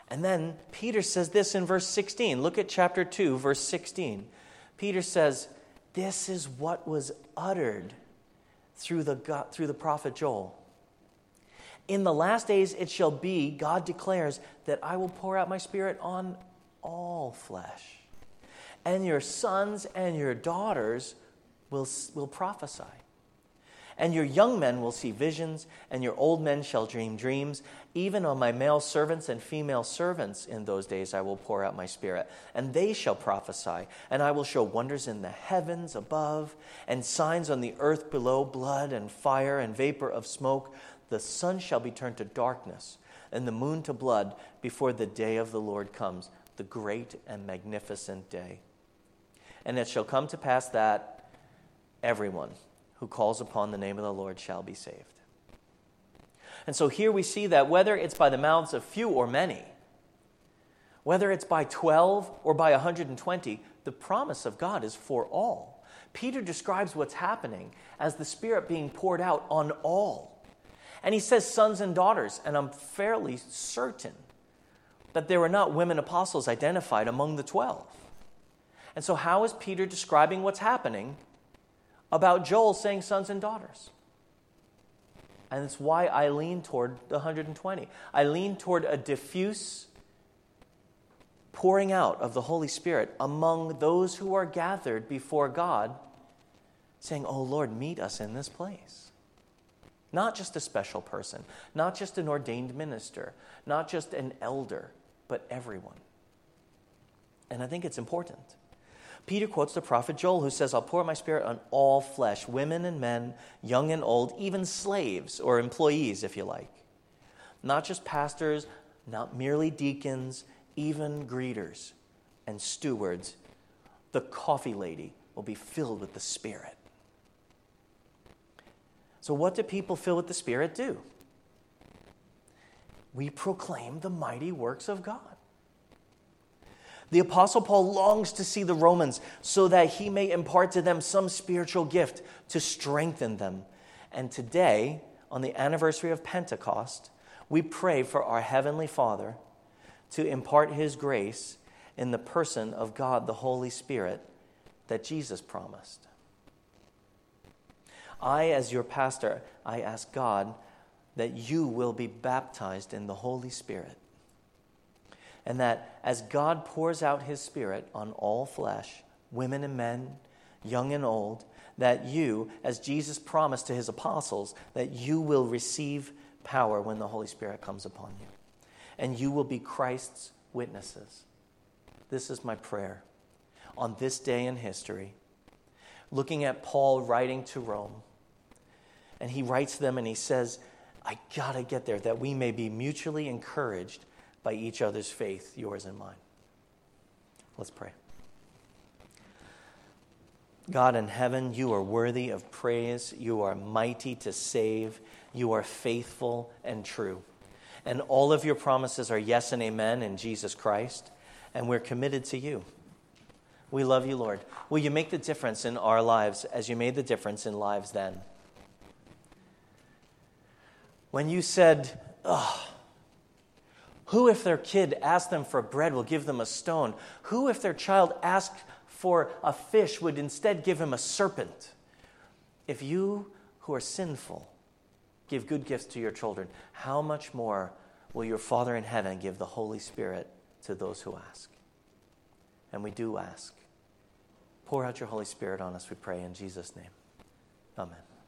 And then Peter says this in verse 16. Look at chapter 2, verse 16. Peter says, this is what was uttered through the prophet Joel. In the last days it shall be, God declares, that I will pour out my Spirit on all flesh. And your sons and your daughters will prophesy. And your young men will see visions, and your old men shall dream dreams. Even on my male servants and female servants in those days I will pour out my Spirit, and they shall prophesy. And I will show wonders in the heavens above, and signs on the earth below, blood and fire and vapor of smoke. The sun shall be turned to darkness, and the moon to blood, before the day of the Lord comes, the great and magnificent day. And it shall come to pass that everyone who calls upon the name of the Lord shall be saved. And so here we see that whether it's by the mouths of few or many, whether it's by 12 or by 120, the promise of God is for all. Peter describes what's happening as the Spirit being poured out on all. And he says sons and daughters, and I'm fairly certain that there were not women apostles identified among the 12. And so how is Peter describing what's happening about Joel saying sons and daughters? And it's why I lean toward the 120. I lean toward a diffuse pouring out of the Holy Spirit among those who are gathered before God, saying, oh Lord, meet us in this place. Not just a special person, not just an ordained minister, not just an elder, but everyone. And I think it's important. Peter quotes the prophet Joel, who says, I'll pour my Spirit on all flesh, women and men, young and old, even slaves or employees, if you like. Not just pastors, not merely deacons, even greeters and stewards. The coffee lady will be filled with the Spirit. So what do people filled with the Spirit do? We proclaim the mighty works of God. The Apostle Paul longs to see the Romans so that he may impart to them some spiritual gift to strengthen them. And today, on the anniversary of Pentecost, we pray for our Heavenly Father to impart His grace in the person of God, the Holy Spirit, that Jesus promised. I, as your pastor, I ask God that you will be baptized in the Holy Spirit. And that as God pours out His Spirit on all flesh, women and men, young and old, that you, as Jesus promised to His apostles, that you will receive power when the Holy Spirit comes upon you. And you will be Christ's witnesses. This is my prayer on this day in history. Looking at Paul writing to Rome. And he writes to them and he says, I got to get there, that we may be mutually encouraged by each other's faith, yours and mine. Let's pray. God in heaven, you are worthy of praise. You are mighty to save. You are faithful and true. And all of your promises are yes and amen in Jesus Christ. And we're committed to you. We love you, Lord. Will you make the difference in our lives as you made the difference in lives then? When you said, who if their kid asked them for bread will give them a stone? Who if their child asked for a fish would instead give him a serpent? If you who are sinful give good gifts to your children, how much more will your Father in heaven give the Holy Spirit to those who ask? And we do ask. Pour out your Holy Spirit on us, we pray in Jesus' name. Amen.